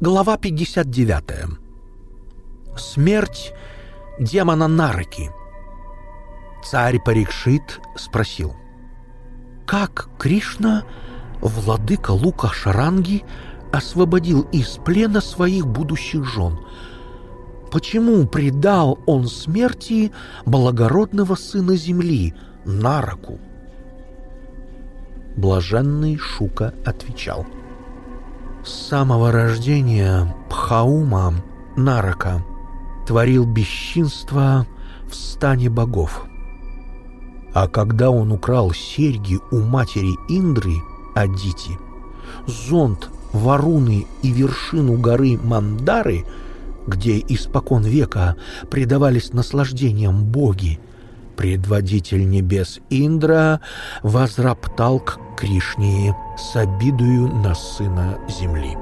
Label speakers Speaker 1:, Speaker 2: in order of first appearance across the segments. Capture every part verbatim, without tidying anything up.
Speaker 1: Глава пятьдесят девятая. Смерть демона Нараки. Царь Парикшит спросил: как Кришна, владыка лука Шаранги, освободил из плена своих будущих жен? Почему предал он смерти благородного сына земли Нараку? Блаженный Шука отвечал: с самого рождения Пхаума Нарака творил бесчинство в стане богов. А когда он украл серьги у матери Индры, Адити, зонт Варуны и вершину горы Мандары, где испокон века предавались наслаждениям боги, предводитель небес Индра возроптал к Кришне с обидою на сына земли.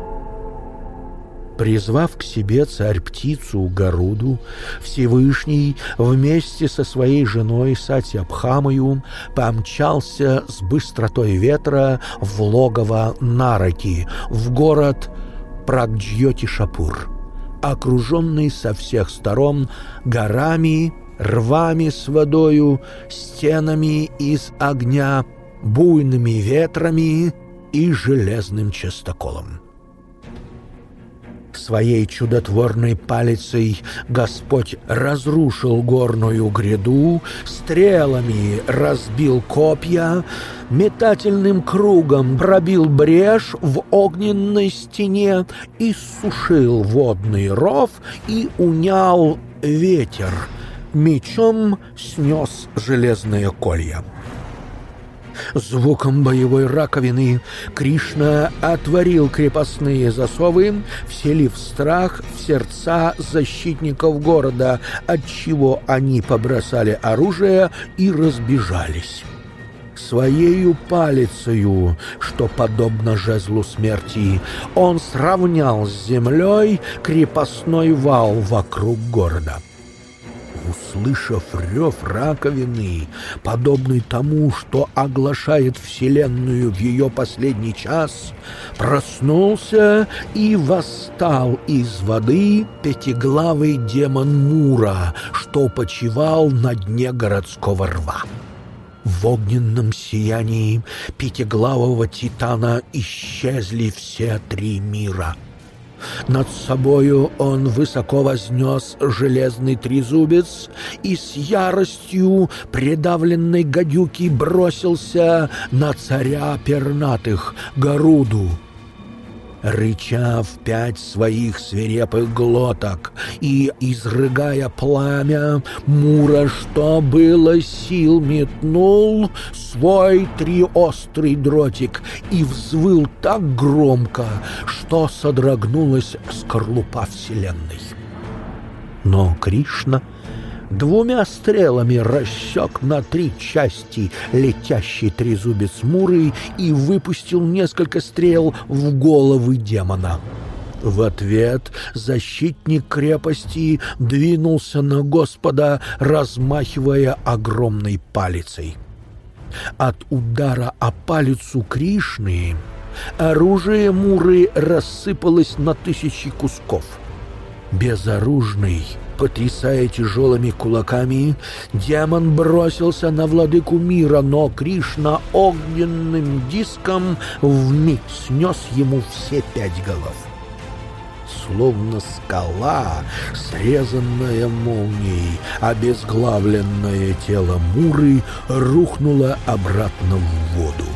Speaker 1: Призвав к себе царь-птицу Гаруду, Всевышний вместе со своей женой Сатьябхамою помчался с быстротой ветра в логово Нараки, в город Прагджьоти-Шапур, окруженный со всех сторон горами, рвами с водою, стенами из огня, буйными ветрами и железным частоколом. Своей чудотворной палицей Господь разрушил горную гряду, стрелами разбил копья, метательным кругом пробил брешь в огненной стене, иссушил водный ров и унял ветер, мечом снес железные колья. Звуком боевой раковины Кришна отворил крепостные засовы, вселив страх в сердца защитников города, отчего они побросали оружие и разбежались. Своею палицею, что подобно жезлу смерти, он сравнял с землей крепостной вал вокруг города. Услышав рев раковины, подобный тому, что оглашает вселенную в ее последний час, проснулся и восстал из воды пятиглавый демон Мура, что почивал на дне городского рва. В огненном сиянии пятиглавого титана исчезли все три мира. Над собою он высоко вознес железный трезубец и с яростью придавленной гадюки бросился на царя пернатых Гаруду. Рыча в пять своих свирепых глоток и изрыгая пламя, Мура, что было сил, метнул свой триострый дротик и взвыл так громко, что содрогнулась скорлупа вселенной. Но Кришна двумя стрелами рассек на три части летящий трезубец Муры и выпустил несколько стрел в головы демона. В ответ защитник крепости двинулся на Господа, размахивая огромной палицей. От удара о палицу Кришны оружие Муры рассыпалось на тысячи кусков. Безоружный, потрясая тяжелыми кулаками, демон бросился на владыку мира, но Кришна огненным диском вмиг снес ему все пять голов. Словно скала, срезанная молнией, обезглавленное тело Муры рухнуло обратно в воду.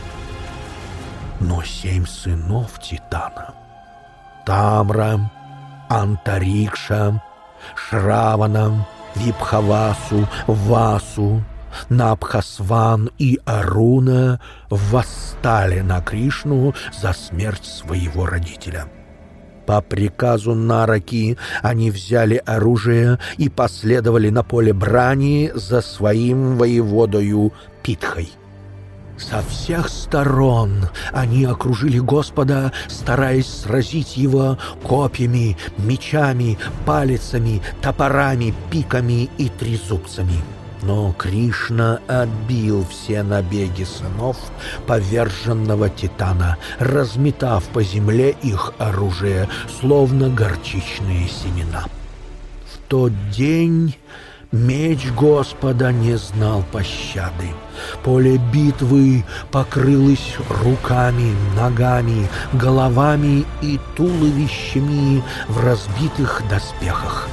Speaker 1: Но семь сынов Титана — Тамра, Антарикша, Шравана, Випхавасу, Васу, Набхасван и Аруна восстали на Кришну за смерть своего родителя. По приказу Нараки они взяли оружие и последовали на поле брани за своим воеводою Питхой. Со всех сторон они окружили Господа, стараясь сразить его копьями, мечами, палицами, топорами, пиками и трезубцами. Но Кришна отбил все набеги сынов поверженного Титана, разметав по земле их оружие, словно горчичные семена. В тот день меч Господа не знал пощады. Поле битвы покрылось руками, ногами, головами и туловищами в разбитых доспехах.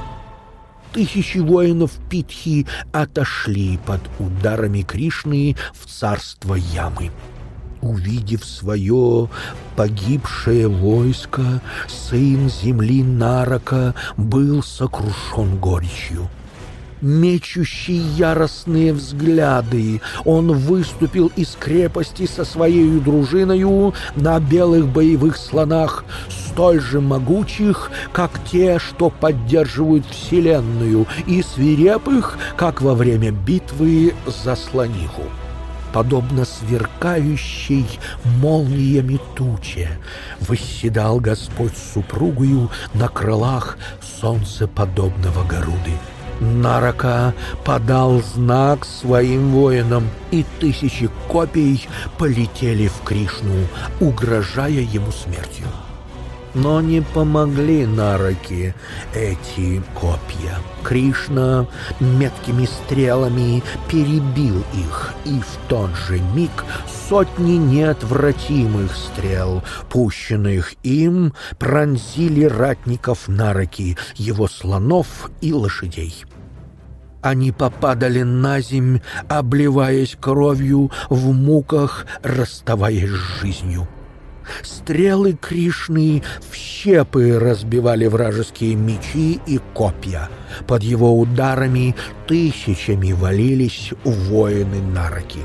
Speaker 1: Тысячи воинов Питхи отошли под ударами Кришны в царство Ямы. Увидев свое погибшее войско, сын земли Нарака был сокрушен горечью. Мечущий яростные взгляды, он выступил из крепости со своей дружиною на белых боевых слонах, столь же могучих, как те, что поддерживают Вселенную, и свирепых, как во время битвы за слониху. Подобно сверкающей молниями туче, восседал Господь с супругою на крылах солнцеподобного Гаруды. Нарака подал знак своим воинам, и тысячи копий полетели в Кришну, угрожая ему смертью. Но не помогли Нараке эти копья. Кришна меткими стрелами перебил их, и в тот же миг сотни неотвратимых стрел, пущенных им, пронзили ратников Нараки, его слонов и лошадей. Они попадали на земь, обливаясь кровью, в муках расставаясь с жизнью. Стрелы Кришны в щепы разбивали вражеские мечи и копья. Под его ударами тысячами валились воины Нараки.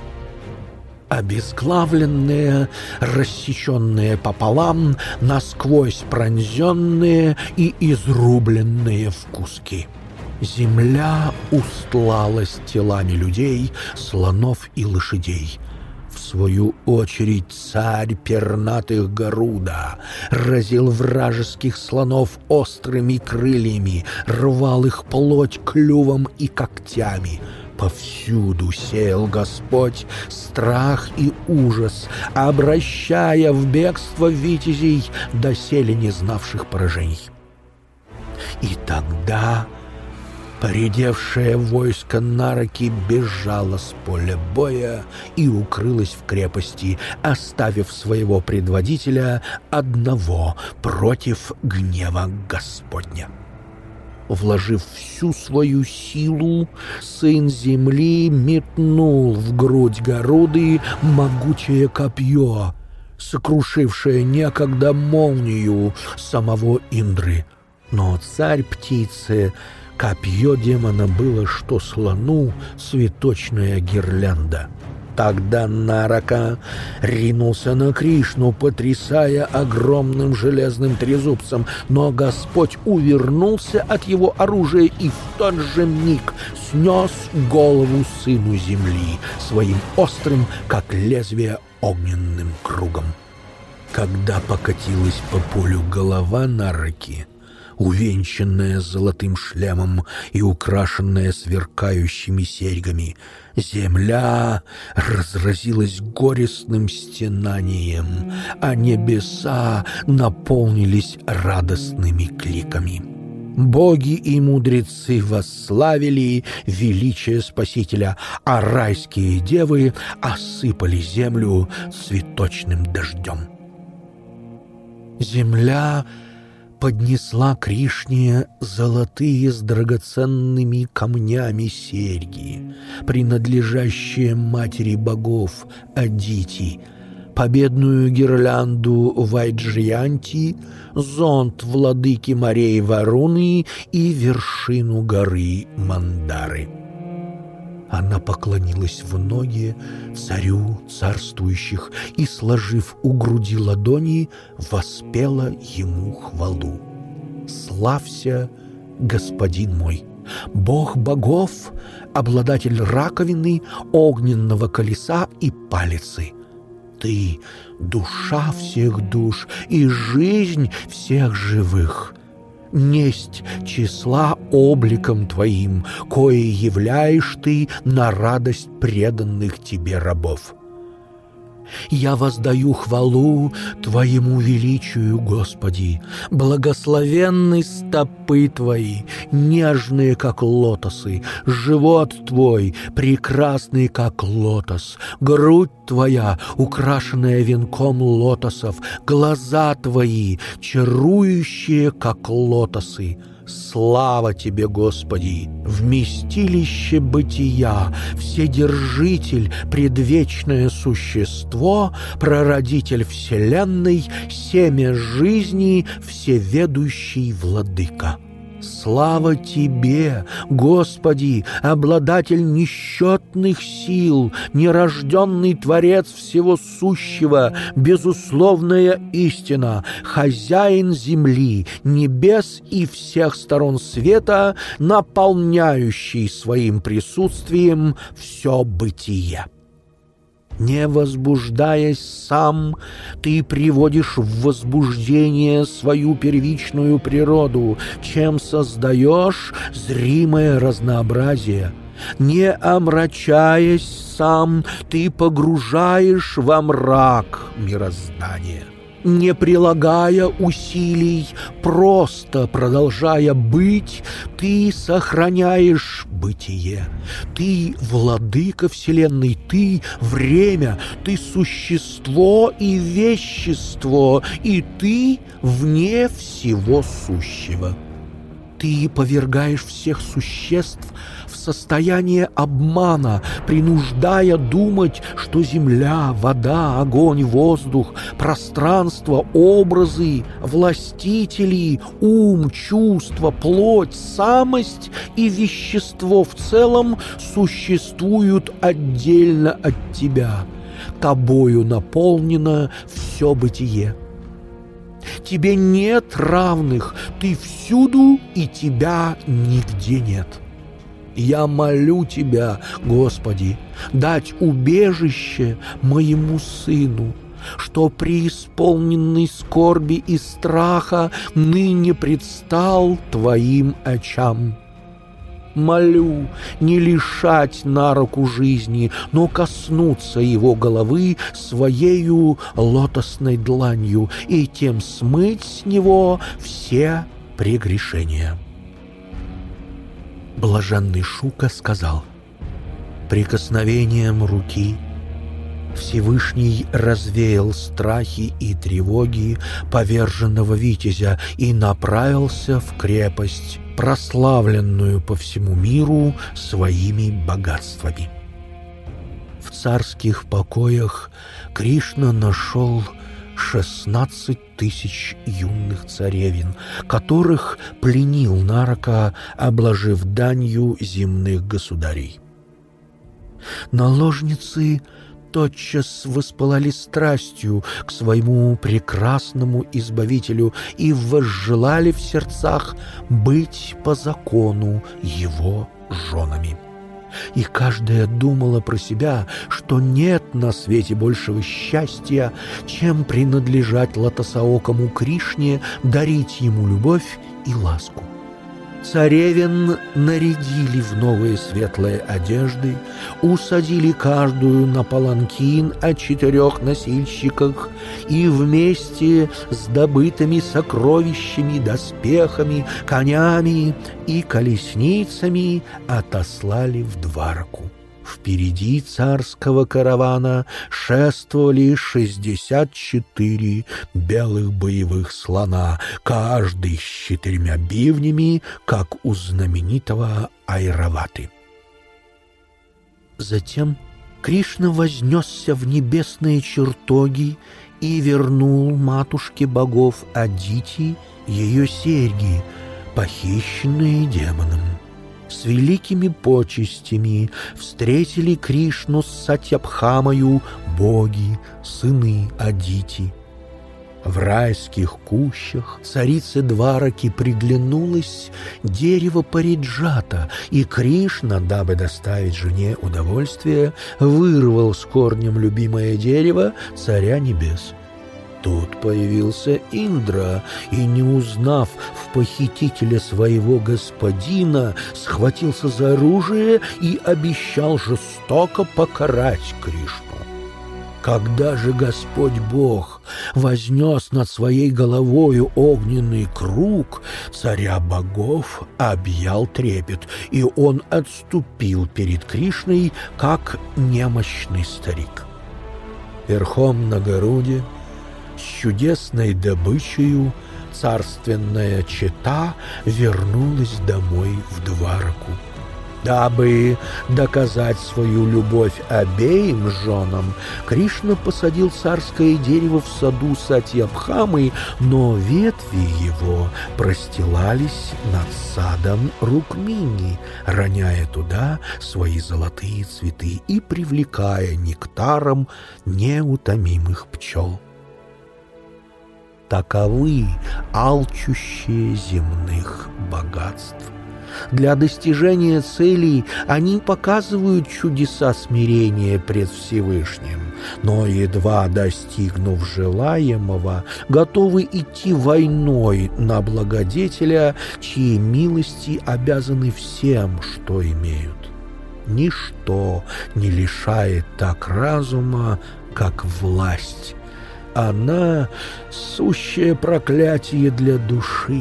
Speaker 1: Обезглавленные, рассеченные пополам, насквозь пронзенные и изрубленные в куски. Земля устлалась телами людей, слонов и лошадей. В свою очередь царь пернатых Гаруда разил вражеских слонов острыми крыльями, рвал их плоть клювом и когтями. Повсюду сеял Господь страх и ужас, обращая в бегство витязей, доселе не знавших поражений. И тогда поредевшее войско Нараки бежало с поля боя и укрылось в крепости, оставив своего предводителя одного против гнева Господня. Вложив всю свою силу, сын земли метнул в грудь Гаруды могучее копье, сокрушившее некогда молнию самого Индры. Но царь птицы, копье демона было, что слону цветочная гирлянда. Тогда Нарака ринулся на Кришну, потрясая огромным железным трезубцем, но Господь увернулся от его оружия и в тот же миг снес голову сыну земли своим острым, как лезвие, огненным кругом. Когда покатилась по полю голова Нараки, увенчанная золотым шлемом и украшенная сверкающими серьгами, земля разразилась горестным стенанием, а небеса наполнились радостными кликами. Боги и мудрецы восславили величие Спасителя, а райские девы осыпали землю цветочным дождем. Земля поднесла Кришне золотые с драгоценными камнями серьги, принадлежащие матери богов Адити, победную гирлянду Вайджиянти, зонт владыки морей Варуны и вершину горы Мандары. Она поклонилась в ноги царю царствующих и, сложив у груди ладони, воспела ему хвалу. «Славься, господин мой, бог богов, обладатель раковины, огненного колеса и палицы. Ты — душа всех душ и жизнь всех живых. несть числа обликом Твоим, кое являешь Ты на радость преданных Тебе рабов. Я воздаю хвалу Твоему величию, Господи, благословенны стопы Твои, нежные, как лотосы, живот Твой, прекрасный, как лотос, грудь Твоя, украшенная венком лотосов, глаза Твои, чарующие, как лотосы. Слава Тебе, Господи, вместилище бытия, вседержитель, предвечное существо, прародитель вселенной, семя жизни, всеведущий владыка. Слава Тебе, Господи, обладатель несчетных сил, нерожденный Творец всего сущего, безусловная истина, хозяин земли, небес и всех сторон света, наполняющий своим присутствием все бытие. Не возбуждаясь сам, Ты приводишь в возбуждение свою первичную природу, чем создаешь зримое разнообразие. Не омрачаясь сам, Ты погружаешь во мрак мироздания. Не прилагая усилий, просто продолжая быть, Ты сохраняешь бытие. Ты владыка вселенной, Ты время, Ты существо и вещество, и Ты вне всего сущего. Ты повергаешь всех существ в состояние обмана, принуждая думать, что земля, вода, огонь, воздух, пространство, образы, властители, ум, чувство, плоть, самость и вещество в целом существуют отдельно от тебя. Тобою наполнено все бытие. Тебе нет равных, Ты всюду, и Тебя нигде нет. Я молю Тебя, Господи, дать убежище моему сыну, что преисполненный скорби и страха ныне предстал Твоим очам. Молю не лишать на руку жизни, но коснуться его головы своею лотосной дланью и тем смыть с него все прегрешения. Блаженный Шука сказал: прикосновением руки Всевышний развеял страхи и тревоги поверженного витязя и направился в крепость, прославленную по всему миру своими богатствами. В царских покоях Кришна нашел шестнадцать тысяч юных царевин, которых пленил Нарака, обложив данью земных государей. Наложницы тотчас воспылали страстью к своему прекрасному избавителю и возжелали в сердцах быть по закону его женами. И каждая думала про себя, что нет на свете большего счастья, чем принадлежать лотосоокому Кришне, дарить ему любовь и ласку. Царевин нарядили в новые светлые одежды, усадили каждую на паланкин о четырех носильщиках и вместе с добытыми сокровищами, доспехами, конями и колесницами отослали в Двараку. Впереди царского каравана шествовали шестьдесят четыре белых боевых слона, каждый с четырьмя бивнями, как у знаменитого Айраваты. Затем Кришна вознесся в небесные чертоги и вернул матушке богов Адити ее серьги, похищенные демоном. С великими почестями встретили Кришну с Сатьябхамою боги, сыны Адити. В райских кущах царице Двараки приглянулось дерево париджата, и Кришна, дабы доставить жене удовольствие, вырвал с корнем любимое дерево царя небес. Тут появился Индра и, не узнав в похитителя своего господина, схватился за оружие и обещал жестоко покарать Кришну. Когда же Господь Бог вознес над своей головою огненный круг, царя богов объял трепет, и он отступил перед Кришной, как немощный старик. Верхом на Гаруде, с чудесной добычею, царственная чета вернулась домой в Двараку. Дабы доказать свою любовь обеим женам, Кришна посадил царское дерево в саду Сатьябхамы, но ветви его простилались над садом Рукмини, роняя туда свои золотые цветы и привлекая нектаром неутомимых пчел. Таковы алчущие земных богатств. Для достижения целей они показывают чудеса смирения пред Всевышним, но, едва достигнув желаемого, готовы идти войной на благодетеля, чьи милости обязаны всем, что имеют. Ничто не лишает так разума, как власть. Она — сущее проклятие для души.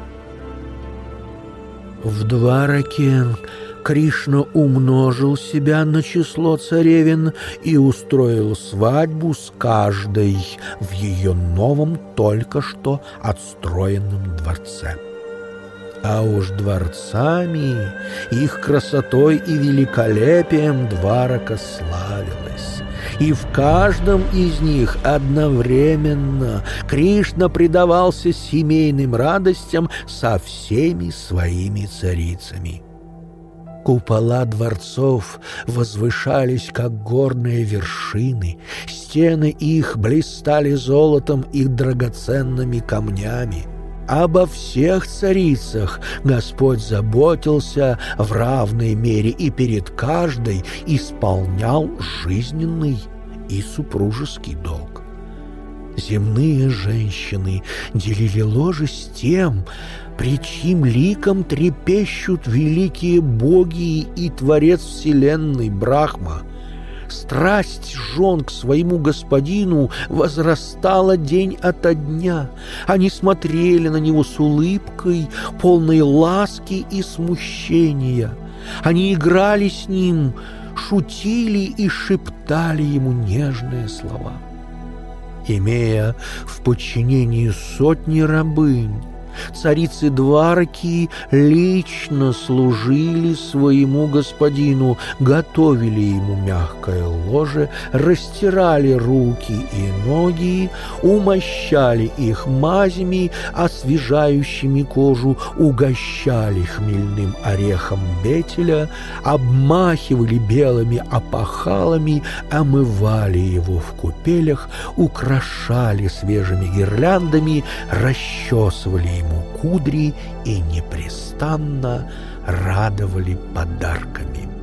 Speaker 1: В Двараке Кришна умножил себя на число царевин и устроил свадьбу с каждой в ее новом, только что отстроенном дворце. А уж дворцами, их красотой и великолепием Дварака славилась. И в каждом из них одновременно Кришна предавался семейным радостям со всеми своими царицами. Купола дворцов возвышались, как горные вершины, стены их блистали золотом и драгоценными камнями. Обо всех царицах Господь заботился в равной мере и перед каждой исполнял жизненный и супружеский долг. Земные женщины делили ложе с тем, пред чьим ликом трепещут великие боги и Творец вселенной Брахма. Страсть жен к своему господину возрастала день ото дня. Они смотрели на него с улыбкой, полной ласки и смущения. Они играли с ним, шутили и шептали ему нежные слова. Имея в подчинении сотни рабынь, царицы Двараки лично служили своему господину, готовили ему мягкое ложе, растирали руки и ноги, умощали их мазями, освежающими кожу, угощали хмельным орехом бетеля, обмахивали белыми опахалами, омывали его в купелях, украшали свежими гирляндами, расчесывали ему кудри и непрестанно радовали подарками.